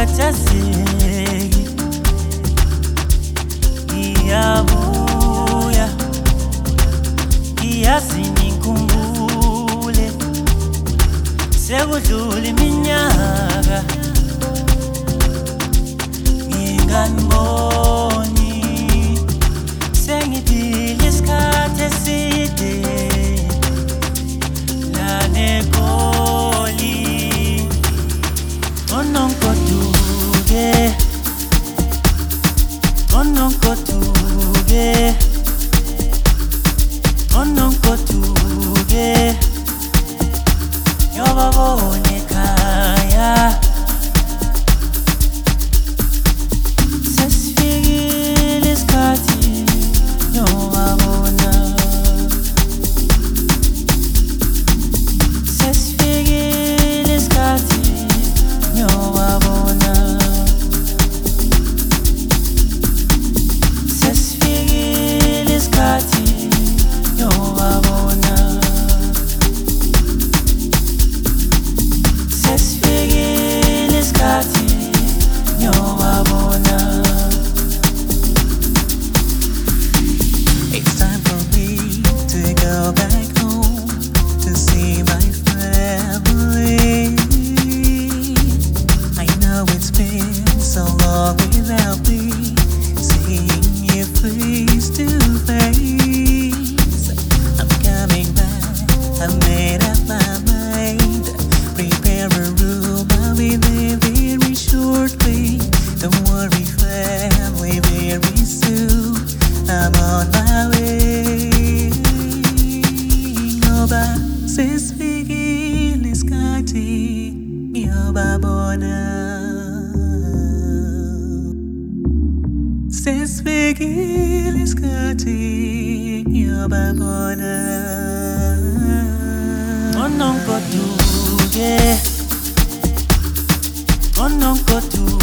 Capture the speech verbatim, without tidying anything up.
ngikhathazeki, ngiyabuya, ngiyazi ngikhumbule, sekudlula iminyaka nginganiboni, sengiphila isikhathi eside la neGoli. Onongoduke, onongoduke, onongoduke, yobabone ekhaya. Sesifikile isikhathi yobabona, sesifikile isikhathi yobabona, sesifikile isikhathi yobabona, sesifikile isikhathi yobabona. It's time for me to go back home to see my family. I know it's been so long without me seeing you face to face. I'm coming back, I've made up my mind. Prepare a room, I'll be there very shortly. Don't worry, family, very soon I'm on my way. Yoba sesifikile isikhathi yobabona, sesifikile isikhathi yobabona. Onongoduke, onongoduke.